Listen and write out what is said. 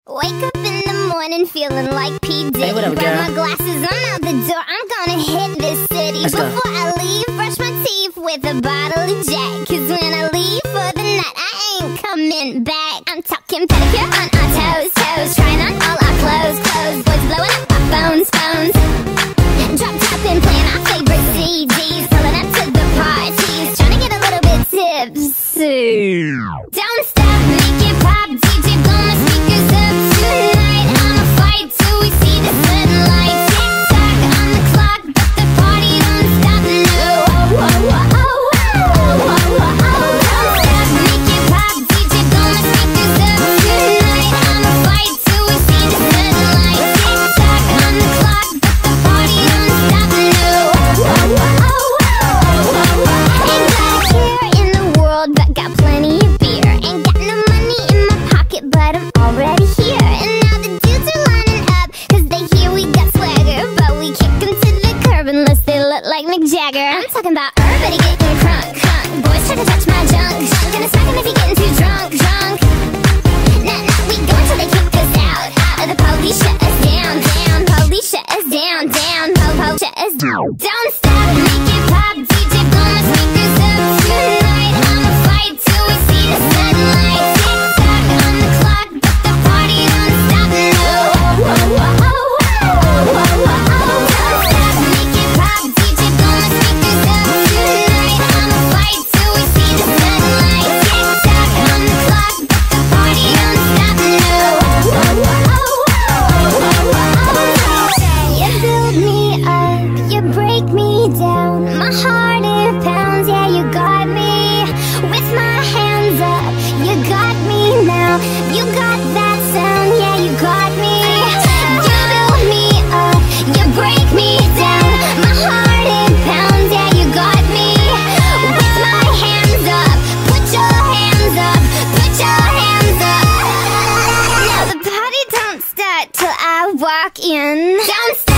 Wake up in the morning feeling like P. Diddy. Hey, what up, grab girl? my glasses, I'm out the door. I'm gonna hit this city. Let's go. Before I leave, brush my teeth with a bottle of Jack. Cause when I leave for the night, I ain't coming back. I'm talking pedicure on our toes, toes. Trying on all our clothes, clothes. Boys blowing up our phones, phones. Drop top and playing our favorite CDs. Pulling up to the parties, trying to get a little bit tipsy. Don't stop, make it pop, DJ, blow my speakers up tonight. I'ma fight till we see the sunlight. Tick tock on the clock, but the party don't stop. No, oh, oh, oh, oh, oh, oh, oh, oh. Don't stop, make it pop, DJ, blow my speakers up tonight. I'ma fight till we see the sunlight. Tick tock on the clock, but the party don't stop. No, oh, oh, oh, oh, oh, oh. Ain't got a care in the world, but got plenty of beer. Ain't got no money in my pocket, but I'm already here. And now the dudes are lining up, cause they hear we got swagger. But we kick them to the curb unless they look like Mick Jagger. I'm talking about everybody getting crunk, crunk. Boys try to touch my junk, junk. Gonna smack him if he getting too drunk, drunk. Nah, nah, we go until they kick us out. The police shut us down, down. Police shut us down, down. Po-po shut us down. Don't stop, make it pop, DJ, blow my speakers up tonight. I'ma fight till we see the sunlight. Tick tock on the clock, but the party don't stop. No, oh, oh, oh, oh, oh, oh, oh. Don't stop, make it pop, DJ, blow my speakers up tonight. I'ma fight till we see the sunlight. Tick tock on the clock, but the party don't stop. No, oh, oh, oh, oh, oh, oh. You build me up, you break me down. My heart it pounds, yeah, you got me. With my hands up, you got me now. You got that sound, yeah, you got me. You build me up, you break me down. My heart it pounds, yeah, you got me. With my hands up, put your hands up, put your hands up. Now the party don't start till I walk in. Don't stop.